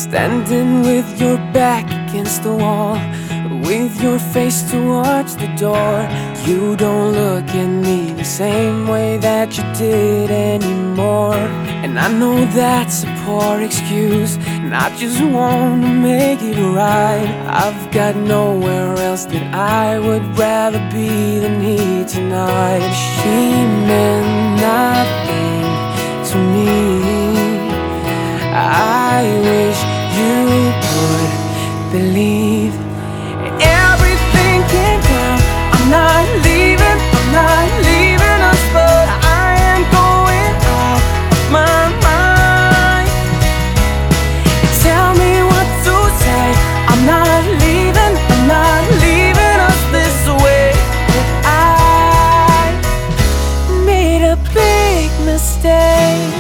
standing with your back against the wall, with your face towards the door. You don't look at me the same way that you did anymore. And I know that's a poor excuse, and I just want to make it right. I've got nowhere else that I would rather be than here tonight. She meant nothing to me. I wish you would believe. Everything came down. I'm not leaving, I'm not leaving us, but I am going out of my mind. Tell me what to say. I'm not leaving, I'm not leaving us this way. But I made a big mistake.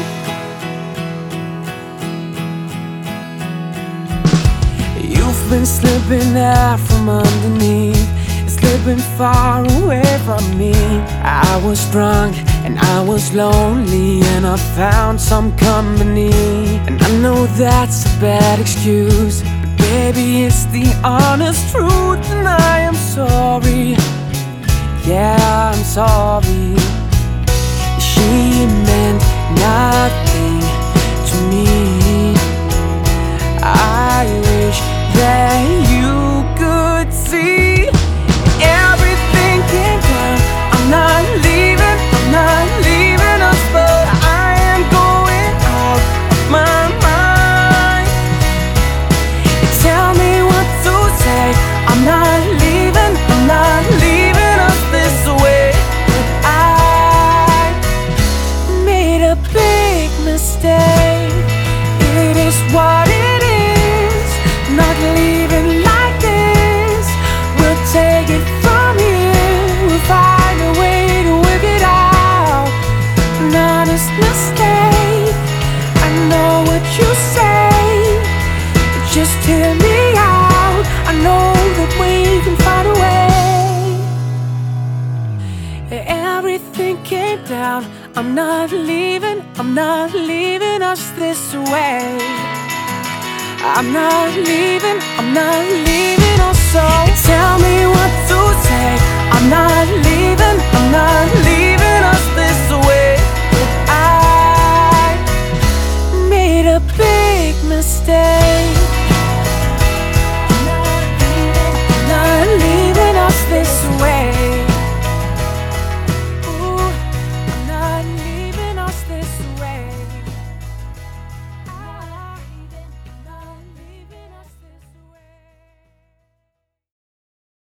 You've been slipping out from underneath, slipping far away from me. I was drunk and I was lonely, and I found some company. And I know that's a bad excuse, but baby, it's the honest truth. And I am sorry, yeah, I'm sorry. She meant nothing to me. I wish that you could see. Everything came down. I'm not leaving, I'm not leaving us, but I am going out of my mind. Tell me what to say. I'm not leaving, I'm not leaving us this way. But I made a big mistake. It is what it is, not leaving like this. We'll take it from here, we'll find a way to work it out. An honest mistake, I know what you say, but just hear me out. I know that we can find a way. Everything came down. I'm not leaving, I'm not leaving us this way. I'm not leaving, I'm not leaving us so.